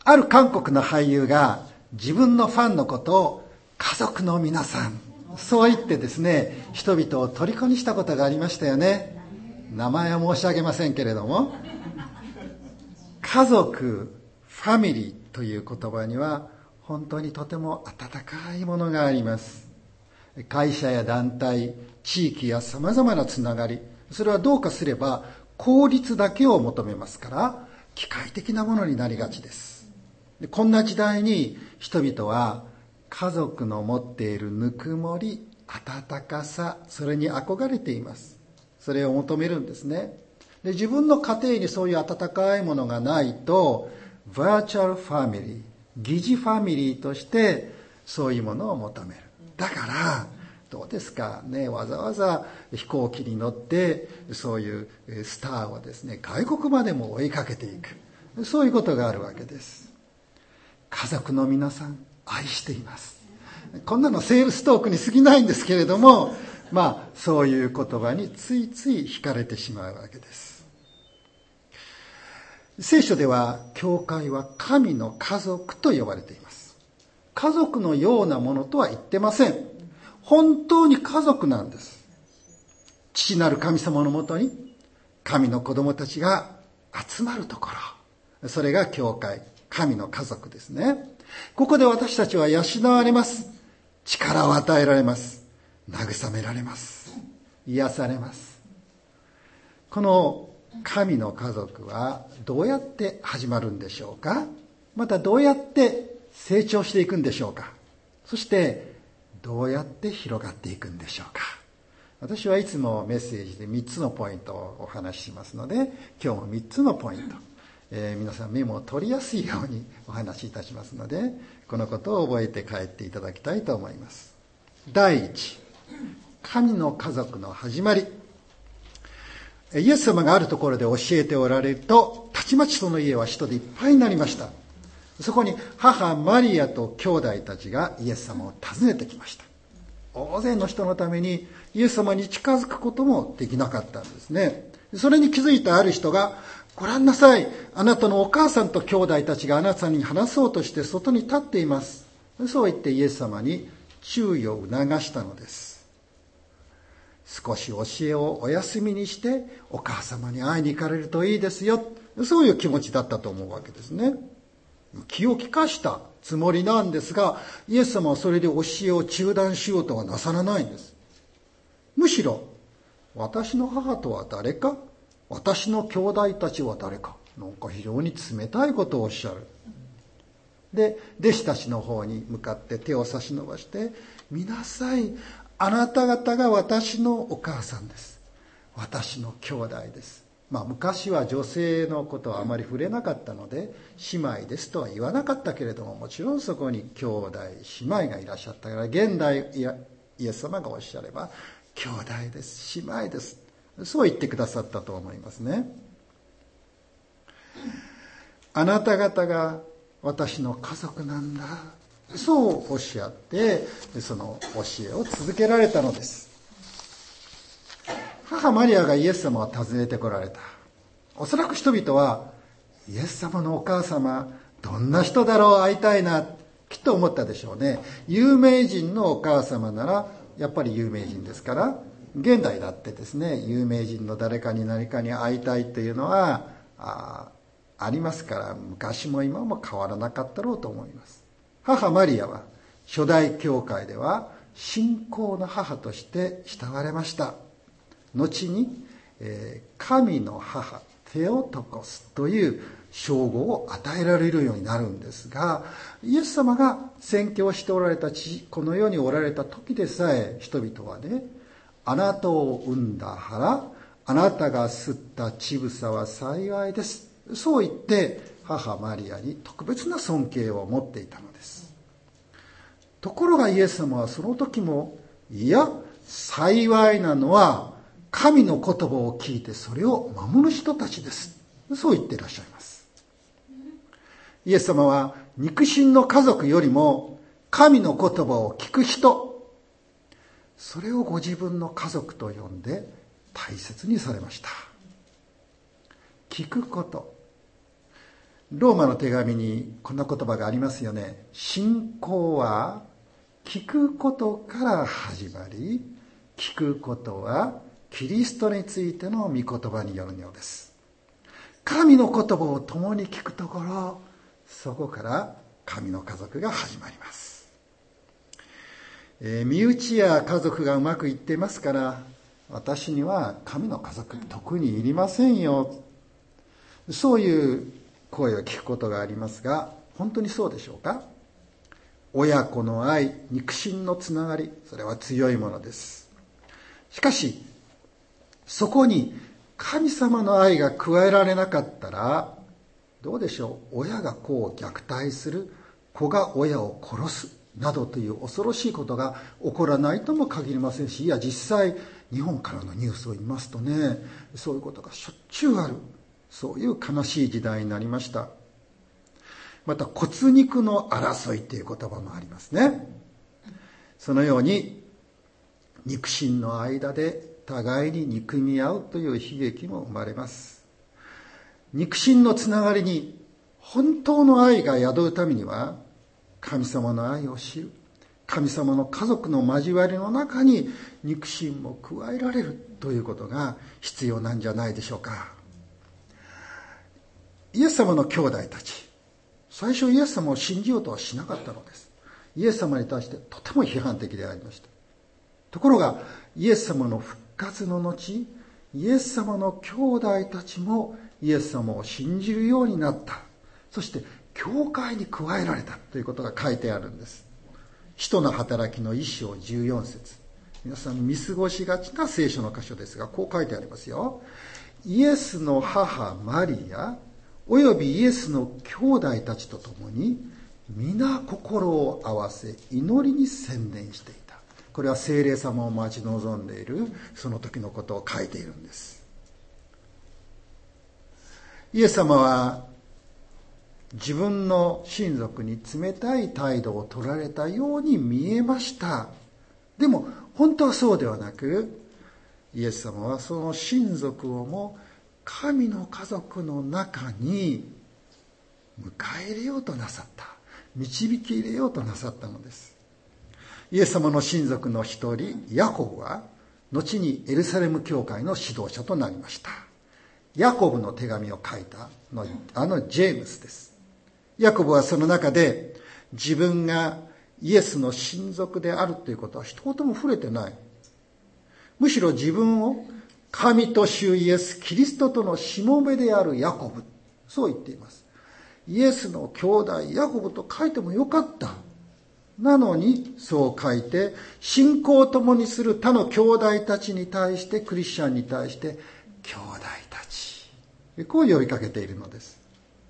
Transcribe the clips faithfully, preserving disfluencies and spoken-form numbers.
ある韓国の俳優が自分のファンのことを家族の皆さん、そう言ってですね、人々を虜にしたことがありましたよね。名前は申し上げませんけれども、家族、ファミリーという言葉には本当にとても温かいものがあります。会社や団体、地域やさまざまなつながり、それはどうかすれば効率だけを求めますから、機械的なものになりがちです。でこんな時代に人々は家族の持っているぬくもり、温かさ、それに憧れています。それを求めるんですね。で自分の家庭にそういう温かいものがないと、バーチャルファミリー、疑似ファミリーとしてそういうものを求める。だからどうですかね、わざわざ飛行機に乗ってそういうスターをですね、外国までも追いかけていく、そういうことがあるわけです。家族の皆さん、愛しています。こんなのセールストークに過ぎないんですけれども、まあそういう言葉についつい惹かれてしまうわけです。聖書では教会は神の家族と呼ばれています。家族のようなものとは言ってません。本当に家族なんです。父なる神様のもとに神の子供たちが集まるところ、それが教会、神の家族ですね。ここで私たちは養われます。力を与えられます。慰められます。癒されます。この神の家族はどうやって始まるんでしょうか。またどうやって成長していくんでしょうか。そしてどうやって広がっていくんでしょうか。私はいつもメッセージでみっつのポイントをお話ししますので、今日もみっつのポイント、えー、皆さんメモを取りやすいようにお話しいたしますので、このことを覚えて帰っていただきたいと思います。第一、神の家族の始まり。イエス様があるところで教えておられると、たちまちその家は人でいっぱいになりました。そこに母マリアと兄弟たちがイエス様を訪ねてきました。大勢の人のためにイエス様に近づくこともできなかったんですね。それに気づいたある人が、ご覧なさい、あなたのお母さんと兄弟たちがあなたに話そうとして外に立っています。そう言ってイエス様に注意を促したのです。少し教えをお休みにしてお母様に会いに行かれるといいですよ、そういう気持ちだったと思うわけですね。気を利かしたつもりなんですが、イエス様はそれで教えを中断しようとはなさらないんです。むしろ、私の母とは誰か、私の兄弟たちは誰か、なんか非常に冷たいことをおっしゃる。で、弟子たちの方に向かって手を差し伸ばして、見なさい、あなた方が私のお母さんです。私の兄弟です。まあ昔は女性のことはあまり触れなかったので、姉妹ですとは言わなかったけれども、もちろんそこに兄弟、姉妹がいらっしゃったから、現代イエス様がおっしゃれば、兄弟です、姉妹です。そう言ってくださったと思いますね。あなた方が私の家族なんだ。そうおっしゃって、その教えを続けられたのです。母マリアがイエス様を訪ねてこられた。おそらく人々は、イエス様のお母様、どんな人だろう、会いたいな、きっと思ったでしょうね。有名人のお母様なら、やっぱり有名人ですから、現代だってですね、有名人の誰かに何かに会いたいというのは、あ、ありますから、昔も今も変わらなかったろうと思います。母マリアは初代教会では信仰の母として慕われました。後に、えー、神の母テオトコスという称号を与えられるようになるんですが、イエス様が宣教しておられた地、この世におられた時でさえ人々はね、あなたを産んだ腹、あなたが吸った乳房は幸いです、そう言って母マリアに特別な尊敬を持っていたのです。ところがイエス様はその時も、いや、幸いなのは神の言葉を聞いてそれを守る人たちです、そう言っていらっしゃいます。イエス様は肉親の家族よりも神の言葉を聞く人、それをご自分の家族と呼んで大切にされました。聞くこと、 ローマの手紙にこんな言葉がありますよね。信仰は聞くことから始まり、聞くことはキリストについての御言葉によるようです。神の言葉を共に聞くところ、そこから神の家族が始まります。えー、身内や家族がうまくいっていますから、私には神の家族特にいりませんよ。そういう声を聞くことがありますが、本当にそうでしょうか？親子の愛、肉親のつながり、それは強いものです。しかし、そこに神様の愛が加えられなかったら、どうでしょう？親が子を虐待する、子が親を殺す、などという恐ろしいことが起こらないとも限りませんし、いや実際、日本からのニュースを見ますとね、そういうことがしょっちゅうある。そういう悲しい時代になりました。また骨肉の争いという言葉もありますね。そのように肉親の間で互いに憎み合うという悲劇も生まれます。肉親のつながりに本当の愛が宿るためには、神様の愛を知る、神様の家族の交わりの中に肉親も加えられるということが必要なんじゃないでしょうか。イエス様の兄弟たち、最初イエス様を信じようとはしなかったのです。イエス様に対してとても批判的でありました。ところがイエス様の復活の後、イエス様の兄弟たちもイエス様を信じるようになった。そして教会に加えられたということが書いてあるんです。使徒の働きの一章じゅうよん節。皆さん見過ごしがちな聖書の箇所ですが、こう書いてありますよ。イエスの母マリアおよびイエスの兄弟たちと共に皆心を合わせ祈りに専念していた。これは聖霊様を待ち望んでいるその時のことを書いているんです。イエス様は自分の親族に冷たい態度を取られたように見えました。でも本当はそうではなく、イエス様はその親族をも神の家族の中に迎え入れようとなさった。導き入れようとなさったのです。イエス様の親族の一人、ヤコブは、後にエルサレム教会の指導者となりました。ヤコブの手紙を書いたのあのジェームスです。ヤコブはその中で、自分がイエスの親族であるということは一言も触れてない。むしろ自分を神と主イエス・キリストとのしもべであるヤコブ、そう言っています。イエスの兄弟ヤコブと書いてもよかった。なのにそう書いて、信仰を共にする他の兄弟たちに対して、クリスチャンに対して、兄弟たち、こう呼びかけているのです。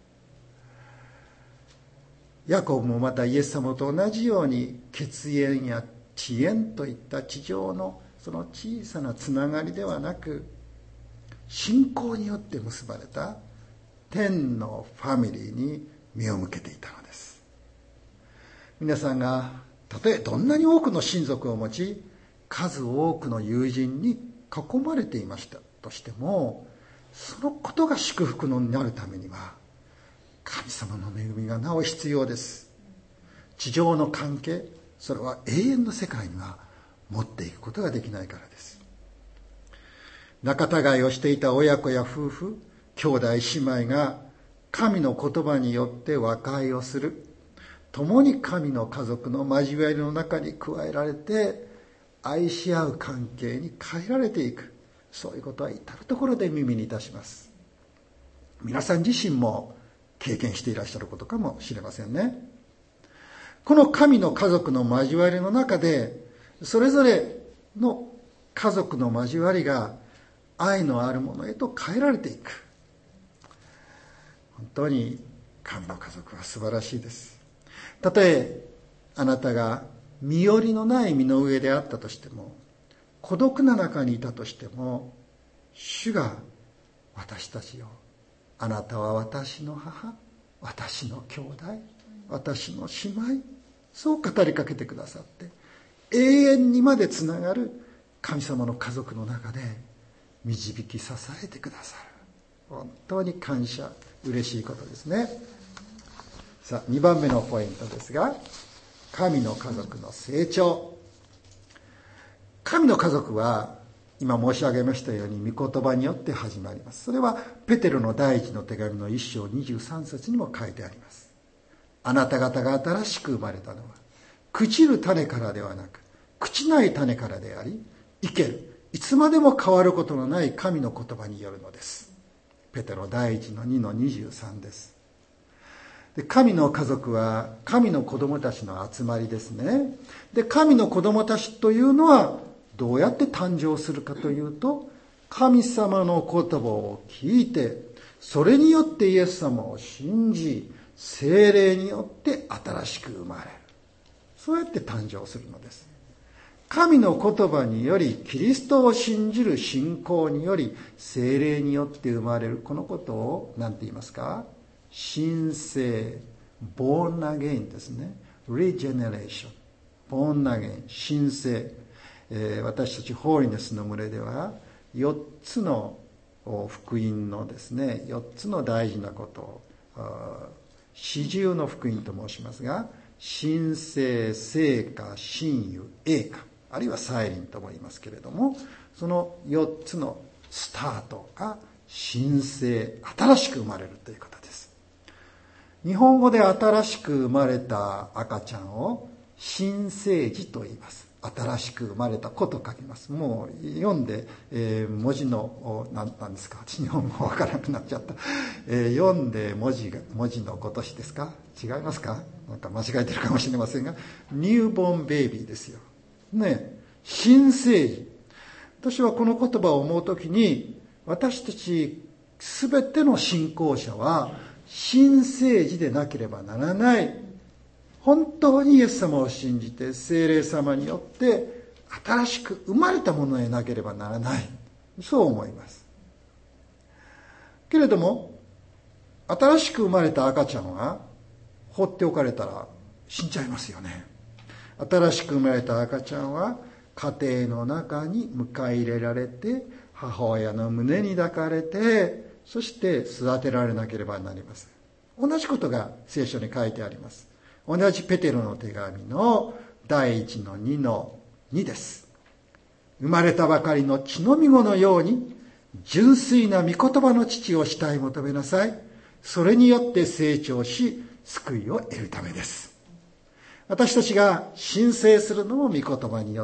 ヤコブもまたイエス様と同じように、血縁や地縁といった地上のその小さなつながりではなく、信仰によって結ばれた天のファミリーに目を向けていたのです。皆さんがたとえどんなに多くの親族を持ち、数多くの友人に囲まれていましたとしても、そのことが祝福になるためには神様の恵みがなお必要です。地上の関係、それは永遠の世界には持っていくことができないからです。仲違いをしていた親子や夫婦、兄弟姉妹が神の言葉によって和解をする。共に神の家族の交わりの中に加えられて、愛し合う関係に変えられていく。そういうことは至るところで耳にいたします。皆さん自身も経験していらっしゃることかもしれませんね。この神の家族の交わりの中で、それぞれの家族の交わりが愛のあるものへと変えられていく。本当に神の家族は素晴らしいです。たとえあなたが身寄りのない身の上であったとしても、孤独な中にいたとしても、主が私たちを、あなたは私の母、私の兄弟、私の姉妹、そう語りかけてくださって、永遠にまでつながる神様の家族の中で導き支えてくださる。本当に感謝、嬉しいことですね。 さあにばんめのポイントですが、神の家族の成長。神の家族は今申し上げましたように御言葉によって始まります。それはペテロの第一の手紙の一章にじゅうさん節にも書いてあります。あなた方が新しく生まれたのは朽ちる種からではなく朽ちない種からであり、生けるいつまでも変わることのない神の言葉によるのです。ペテロ第一のにのにじゅうさんです。で、神の家族は神の子供たちの集まりですね。で、神の子供たちというのはどうやって誕生するかというと、神様の言葉を聞いて、それによってイエス様を信じ、聖霊によって新しく生まれる。そうやって誕生するのです。神の言葉により、キリストを信じる信仰により、聖霊によって生まれる。このことを何て言いますか？神聖、born again ですね。regeneration、born again、神聖。えー、私たちホーリネスの群れでは、よっつの福音のですね、よっつの大事なことを、四重の福音と申しますが、神聖、聖歌、神諭、栄歌、あるいはサイリンとも言いますけれども、そのよっつのスタートが神聖、新しく生まれるということです。日本語で新しく生まれた赤ちゃんを新生児と言います。新しく生まれた子と書きます。もう読んで、えー、文字の何なんですか、私日本語わからなくなっちゃった、えー、読んで文字が文字のごとしですか、違いますか、なんか間違えてるかもしれませんが、ニューボーンベイビーですよね。新生児。私はこの言葉を思うときに、私たちすべての信仰者は新生児でなければならない。本当にイエス様を信じて聖霊様によって新しく生まれたものでなければならない。そう思います。けれども、新しく生まれた赤ちゃんは放っておかれたら死んじゃいますよね。新しく生まれた赤ちゃんは家庭の中に迎え入れられて、母親の胸に抱かれて、そして育てられなければなりません。同じことが聖書に書いてあります。同じペテロの手紙の第一のにのにです。生まれたばかりの血のみ子のように純粋な御言葉の父を慕い求めなさい。それによって成長し救いを得るためです。私たちが申請するのも御言葉によって、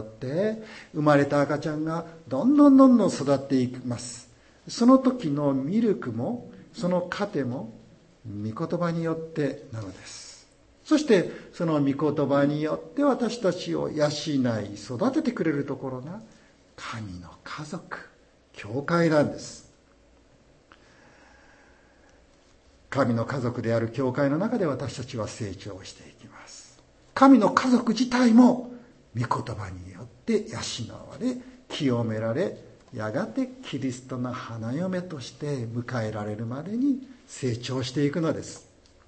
生まれた赤ちゃんがどんどんどんどん育っていきます。その時のミルクもその糧も御言葉によってなのです。そしてその御言葉によって私たちを養い育ててくれるところが神の家族、教会なんです。神の家族である教会の中で私たちは成長していきます。神の家族自体も御言葉によって養われ、清められ、やがてキリストの花嫁として迎えられるまでに成長していくのです。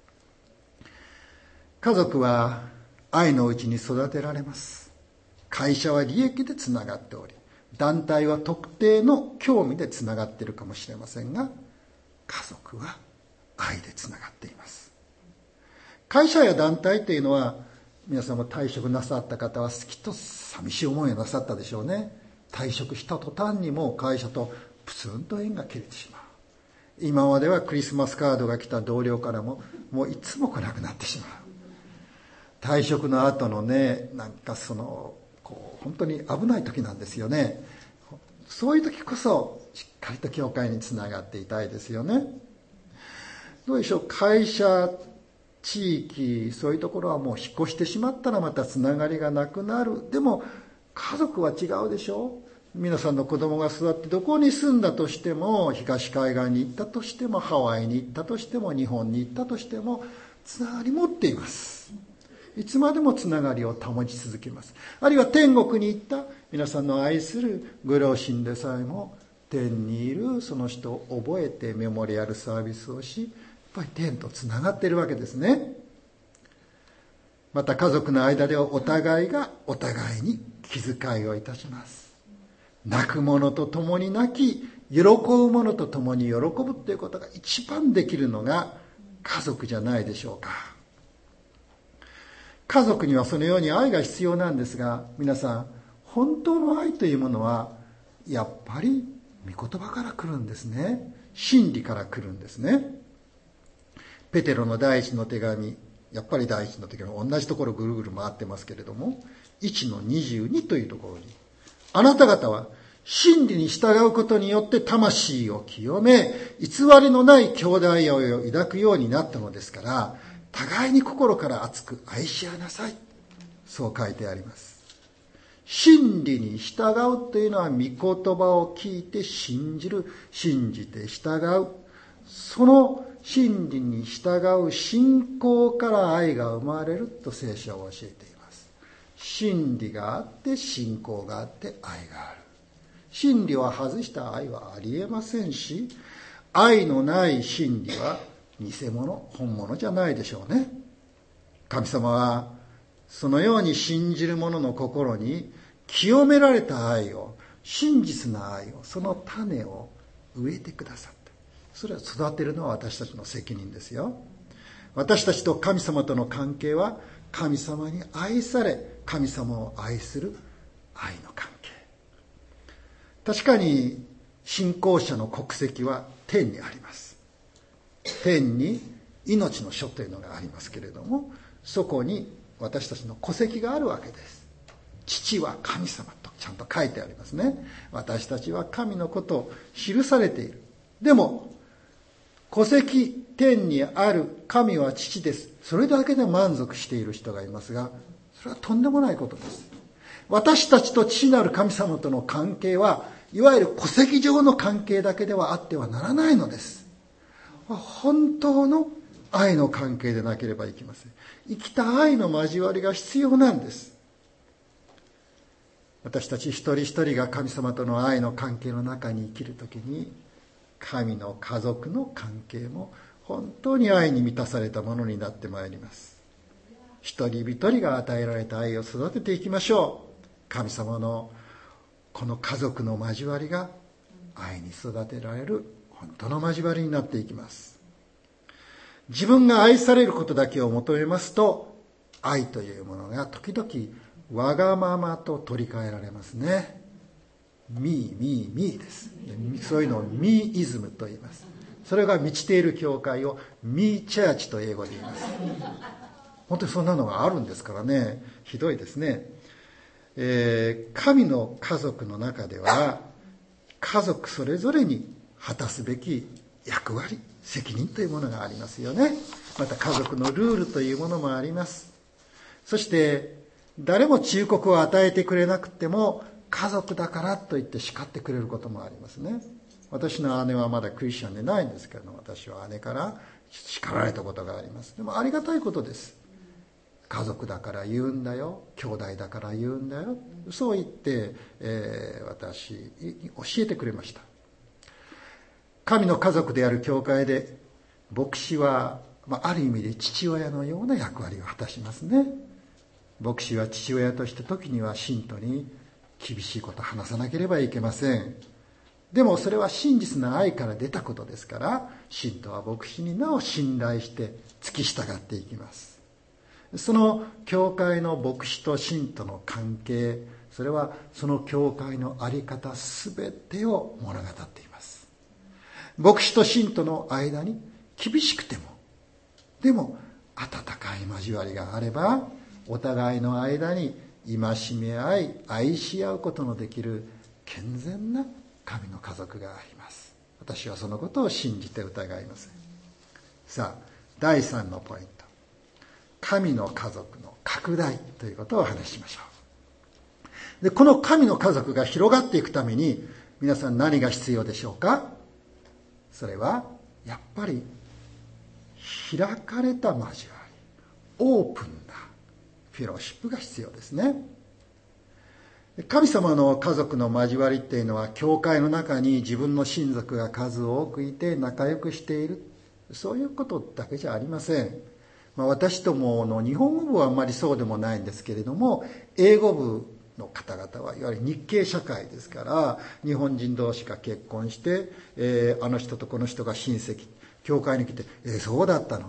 家族は愛のうちに育てられます。会社は利益でつながっており、団体は特定の興味でつながっているかもしれませんが、家族は愛でつながっています。会社や団体というのは、皆さんも退職なさった方はきっと寂しい思いをなさったでしょうね。退職した途端にもう会社とプツンと縁が切れてしまう。今まではクリスマスカードが来た同僚からももういつも来なくなってしまう。退職の後のね、なんかそのこう本当に危ない時なんですよね。そういう時こそしっかりと教会につながっていたいですよね。どうでしょう、会社、地域、そういうところはもう引っ越してしまったらまたつながりがなくなる。でも家族は違うでしょう。皆さんの子供が育ってどこに住んだとしても、東海岸に行ったとしても、ハワイに行ったとしても、日本に行ったとしてもつながり持っています。いつまでもつながりを保ち続けます。あるいは天国に行った皆さんの愛するご両親でさえも、天にいるその人を覚えてメモリアルサービスをし、やっぱり天とつながっているわけですね。また家族の間ではお互いがお互いに気遣いをいたします。泣く者と共に泣き、喜ぶ者と共に喜ぶということが一番できるのが家族じゃないでしょうか。 家族にはそのように愛が必要なんですが、皆さん、本当の愛というものはやっぱり御言葉から来るんですね。真理から来るんですね。ペテロの第一の手紙、やっぱり第一の手紙、同じところぐるぐる回ってますけれども、いちのにじゅうにというところに、あなた方は真理に従うことによって魂を清め、偽りのない兄弟愛を抱くようになったのですから、互いに心から熱く愛し合いなさい。そう書いてあります。真理に従うというのは、御言葉を聞いて信じる、信じて従う。その真理に従う信仰から愛が生まれると聖書は教えています。真理があって信仰があって愛がある。真理を外した愛はありえませんし、愛のない真理は偽物、本物じゃないでしょうね。神様はそのように信じる者の心に清められた愛を、真実な愛を、その種を植えてくださった。それを育てるのは私たちの責任ですよ。私たちと神様との関係は、神様に愛され、神様を愛する愛の関係。確かに信仰者の国籍は天にあります。天に命の書というのがありますけれども、そこに私たちの戸籍があるわけです。父は神様とちゃんと書いてありますね。私たちは神のことを記されている。でも戸籍、天にある神は父です、それだけで満足している人がいますが、それはとんでもないことです。私たちと父なる神様との関係は、いわゆる戸籍上の関係だけではあってはならないのです。本当の愛の関係でなければいけません。生きた愛の交わりが必要なんです。私たち一人一人が神様との愛の関係の中に生きるときに、神の家族の関係も本当に愛に満たされたものになってまいります。一人一人が与えられた愛を育てていきましょう。神様のこの家族の交わりが愛に育てられる本当の交わりになっていきます。自分が愛されることだけを求めますと、愛というものが時々わがままと取り替えられますね。ミーミーミーです。そういうのをミーイズムと言います。それが満ちている教会をミーチャーチと英語で言います。本当にそんなのがあるんですからね。ひどいですね。えー、神の家族の中では、家族それぞれに果たすべき役割、責任というものがありますよね。また家族のルールというものもあります。そして誰も忠告を与えてくれなくても、家族だからと言って叱ってくれることもありますね。私の姉はまだクリスチャンでないんですけれども、私は姉から叱られたことがあります。でもありがたいことです。家族だから言うんだよ、兄弟だから言うんだよ、そう言って、えー、私に教えてくれました。神の家族である教会で牧師は、まあ、ある意味で父親のような役割を果たしますね。牧師は父親として時には信徒に厳しいことを話さなければいけません。でもそれは真実な愛から出たことですから、信徒は牧師になお信頼して付き従っていきます。その教会の牧師と信徒の関係、それはその教会の在り方すべてを物語っています。牧師と信徒の間に厳しくても、でも温かい交わりがあれば、お互いの間に戒め合い、愛し合うことのできる健全な神の家族があります。私はそのことを信じて疑いません。さあ、だいさんのポイント。神の家族の拡大ということをお話ししましょう。で、この神の家族が広がっていくために、皆さん何が必要でしょうか？それは、やっぱり、開かれた交わり、オープンなフェローシップが必要ですね。神様の家族の交わりっていうのは、教会の中に自分の親族が数多くいて仲良くしている、そういうことだけじゃありません。まあ、私どもの日本語部はあんまりそうでもないんですけれども、英語部の方々はいわゆる日系社会ですから、日本人同士が結婚して、えー、あの人とこの人が親戚、教会に来て、えー、そうだったの、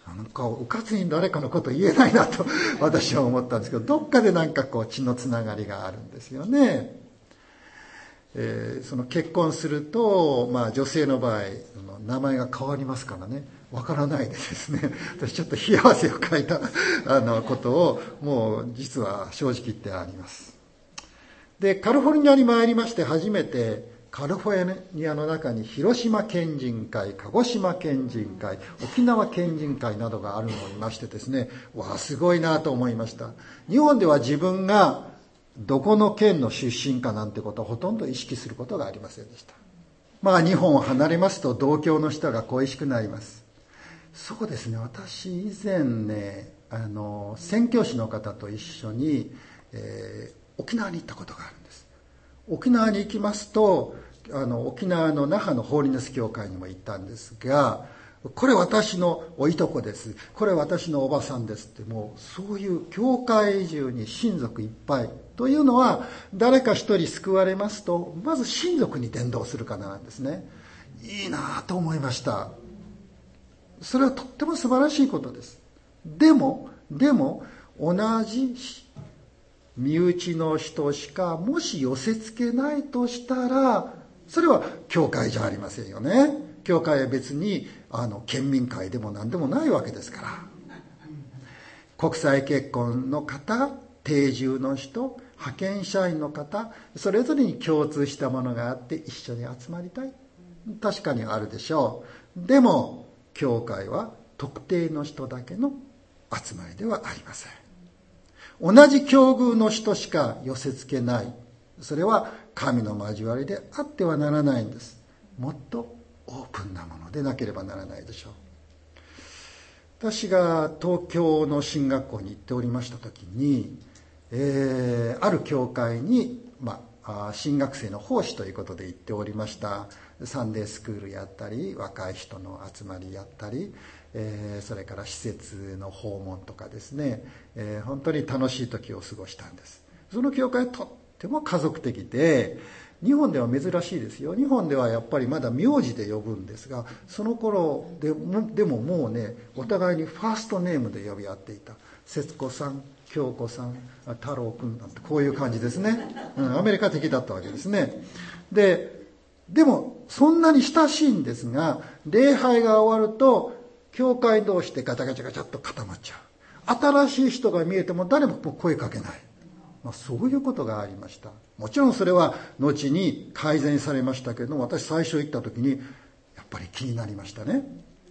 なんかうかつに誰かのこと言えないなと私は思ったんですけど、どっかでなんかこう血のつながりがあるんですよね。えー、その結婚すると、まあ、女性の場合名前が変わりますからね、わからないでですね、私ちょっと冷や汗をかいたあのことをもう実は正直言ってあります。でカリフォルニアに参りまして、初めてカリフォルニアの中に広島県人会、鹿児島県人会、沖縄県人会などがあるのを見ましてですね、わあすごいなと思いました。日本では自分がどこの県の出身かなんてことをほとんど意識することがありませんでした。まあ日本を離れますと同郷の人が恋しくなります。そうですね、私以前ね、あの宣教師の方と一緒に、えー沖縄に行ったことがあるんです。沖縄に行きますと、あの沖縄の那覇のホーリネス教会にも行ったんですが、これ私のおいとこです、これ私のおばさんですって、もうそういう教会中に親族いっぱいというのは、誰か一人救われますとまず親族に伝道するからなんですね。いいなと思いました。それはとっても素晴らしいことです。でもでも同じ身内の人しかもし寄せつけないとしたら、それは教会じゃありませんよね。教会は別にあの県民会でも何でもないわけですから。国際結婚の方、定住の人、派遣社員の方、それぞれに共通したものがあって一緒に集まりたい、確かにあるでしょう。でも教会は特定の人だけの集まりではありません。同じ境遇の人しか寄せつけない。それは神の交わりであってはならないんです。もっとオープンなものでなければならないでしょう。私が東京の進学校に行っておりました時に、えー、ある教会に、まあ、進学生の奉仕ということで行っておりました。サンデースクールやったり、若い人の集まりやったり、えー、それから施設の訪問とかですね、えー、本当に楽しい時を過ごしたんです。その教会はとっても家族的で、日本では珍しいですよ。日本ではやっぱりまだ名字で呼ぶんですが、その頃でも、でももうね、お互いにファーストネームで呼び合っていた。節子さん、京子さん、太郎くんなんてこういう感じですね、うん、アメリカ的だったわけですね。で、でもそんなに親しいんですが、礼拝が終わると教会同士でガチャガチャガチャっと固まっちゃう。新しい人が見えても誰も声かけない、まあ、そういうことがありました。もちろんそれは後に改善されましたけども、私最初行った時にやっぱり気になりましたね。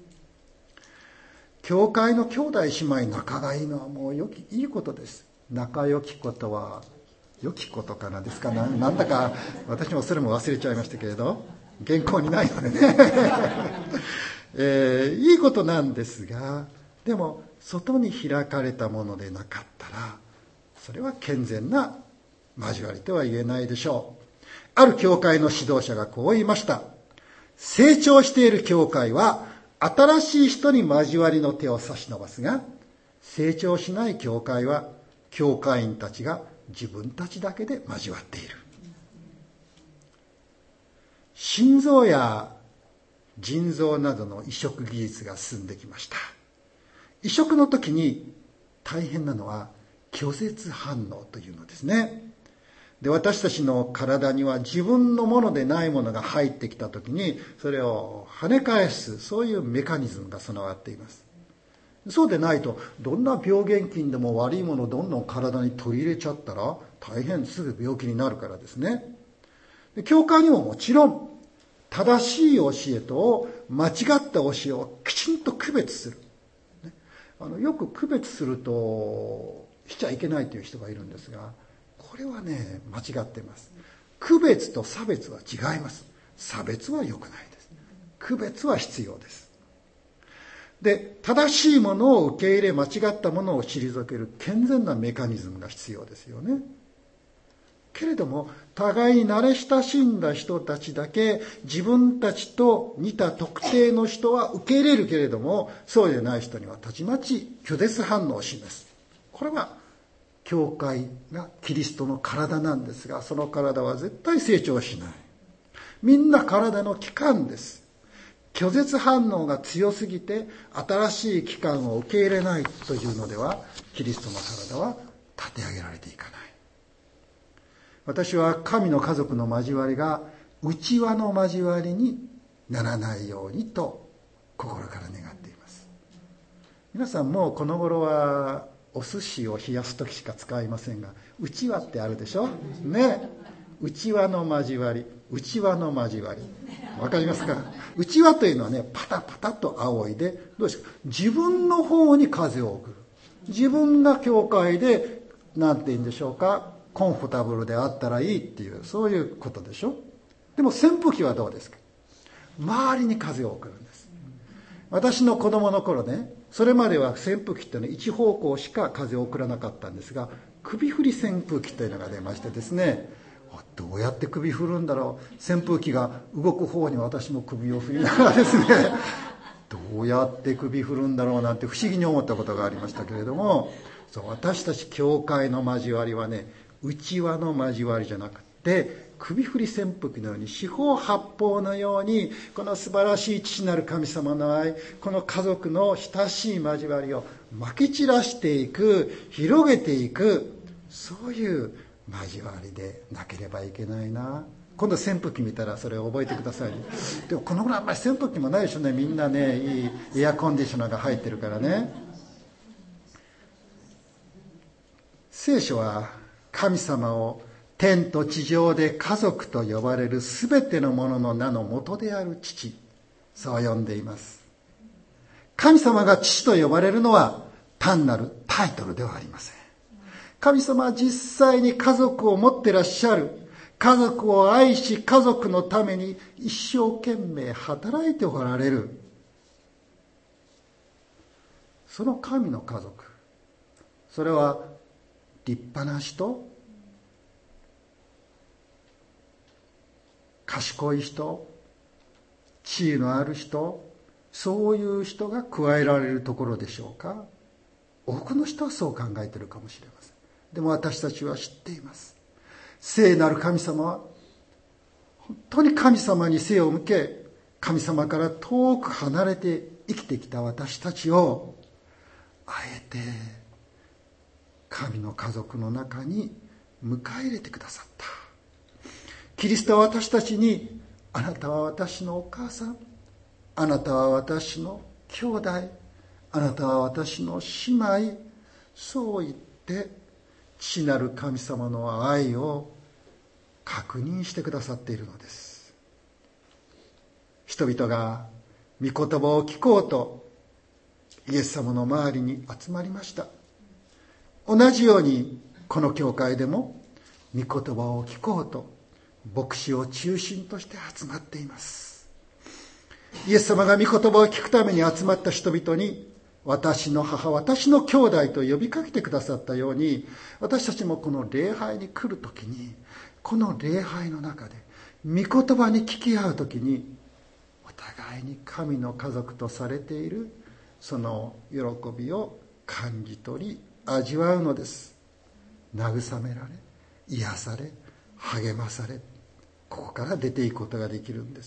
教会の兄弟姉妹仲がいいのはもうよきいいことです。仲良きことは良きことかなですかな、なんだか私もそれも忘れちゃいましたけれど、原稿にないのでね、えー、いいことなんですが、でも外に開かれたものでなかったらそれは健全な交わりとは言えないでしょう。ある教会の指導者がこう言いました。成長している教会は新しい人に交わりの手を差し伸ばすが、成長しない教会は教会員たちが自分たちだけで交わっている。心臓や腎臓などの移植技術が進んできました。移植の時に大変なのは拒絶反応というのですね。で、私たちの体には自分のものでないものが入ってきた時にそれを跳ね返す、そういうメカニズムが備わっています。そうでないとどんな病原菌でも悪いものをどんどん体に取り入れちゃったら大変すぐ病気になるからですね。で、教会にももちろん正しい教えと間違った教えをきちんと区別する。あのよく区別するとしちゃいけないという人がいるんですが、これはね間違っています。区別と差別は違います。差別は良くないです。区別は必要です。で、正しいものを受け入れ、間違ったものを退ける健全なメカニズムが必要ですよね。けれども互いに慣れ親しんだ人たちだけ自分たちと似た特定の人は受け入れるけれども、そうでない人にはたちまち拒絶反応を示す。これは教会がキリストの体なんですが、その体は絶対成長しない。みんな体の器官です。 拒絶反応が強すぎて新しい機関を受け入れないというのでは、キリストの体は立て上げられていかない。私は神の家族の交わりが内輪の交わりにならないようにと心から願っています。皆さんもうこの頃はお寿司を冷やす時しか使いませんが、内輪ってあるでしょね。内輪の交わり、内輪の交わり、わかりますか？内輪というのはね、パタパタと仰いで、どうですか、自分の方に風を送る。自分が教会でなんて言うんでしょうか、コンフォタブルであったらいいっていう、そういうことでしょ。でも扇風機はどうですか？周りに風を送るんです。私の子供の頃ね、それまでは扇風機っていうのは一方向しか風を送らなかったんですが、首振り扇風機というのが出ましてですね、どうやって首振るんだろう、扇風機が動く方に私も首を振りながらですね、どうやって首振るんだろうなんて不思議に思ったことがありましたけれども、そう、私たち教会の交わりはね、内輪の交わりじゃなくて、首振り扇風機のように四方八方のように、この素晴らしい父なる神様の愛、この家族の親しい交わりをまき散らしていく、広げていく、そういう交わりでなければいけないな。今度扇風機見たらそれを覚えてください。でもこのぐらいあんまり扇風機もないでしょうね。みんなね、いいエアコンディショナーが入ってるからね。聖書は神様を天と地上で家族と呼ばれるすべてのものの名の元である父、そう呼んでいます。神様が父と呼ばれるのは単なるタイトルではありません。神様は実際に家族を持ってらっしゃる。家族を愛し、家族のために一生懸命働いておられる。その神の家族、それは立派な人、賢い人、地位のある人、そういう人が加えられるところでしょうか。多くの人はそう考えているかもしれません。でも私たちは知っています。聖なる神様は本当に神様に背を向け、神様から遠く離れて生きてきた私たちをあえて神の家族の中に迎え入れてくださった。キリストは私たちに、あなたは私のお母さん、あなたは私の兄弟、あなたは私の姉妹、そう言って父なる神様の愛を確認してくださっているのです。人々が御言葉を聞こうとイエス様の周りに集まりました。同じようにこの教会でも御言葉を聞こうと牧師を中心として集まっています。イエス様が御言葉を聞くために集まった人々に、私の母、私の兄弟と呼びかけてくださったように、私たちもこの礼拝に来るときに、この礼拝の中で御言葉に聞き合うときに、お互いに神の家族とされているその喜びを感じ取り味わうのです。慰められ、癒され、励まされ、ここから出ていくことができるんです。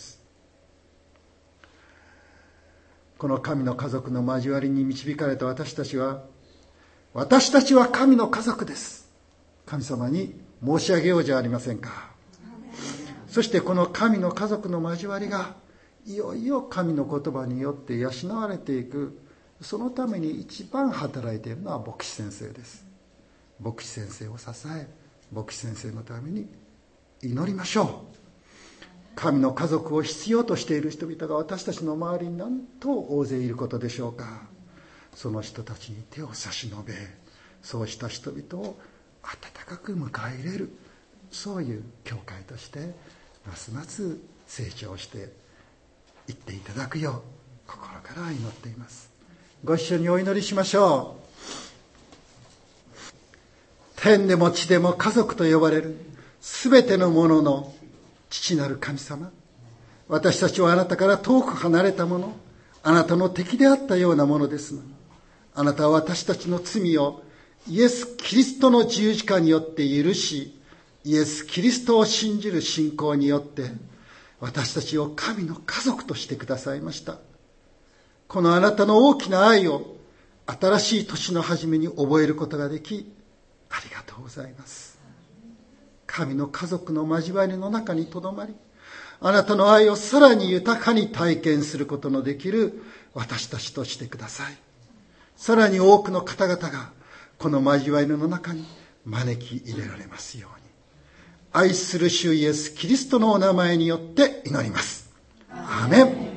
この神の家族の交わりに導かれた私たちは、私たちは神の家族です、神様に申し上げようじゃありませんか。そしてこの神の家族の交わりがいよいよ神の言葉によって養われていく、そのために一番働いているのは牧師先生です。牧師先生を支え、牧師先生のために祈りましょう。神の家族を必要としている人々が私たちの周りになんと大勢いることでしょうか。その人たちに手を差し伸べ、そうした人々を温かく迎え入れる、そういう教会としてますます成長していっていただくよう心から祈っています。ご一緒にお祈りしましょう。天でも地でも家族と呼ばれるすべてのものの父なる神様、私たちはあなたから遠く離れたもの、あなたの敵であったようなものですが、あなたは私たちの罪をイエス・キリストの十字架によって許し、イエス・キリストを信じる信仰によって私たちを神の家族としてくださいました。このあなたの大きな愛を新しい年の初めに覚えることができ、ありがとうございます。神の家族の交わりの中にとどまり、あなたの愛をさらに豊かに体験することのできる私たちとしてください。さらに多くの方々がこの交わりの中に招き入れられますように、愛する主イエスキリストのお名前によって祈ります。アーメン。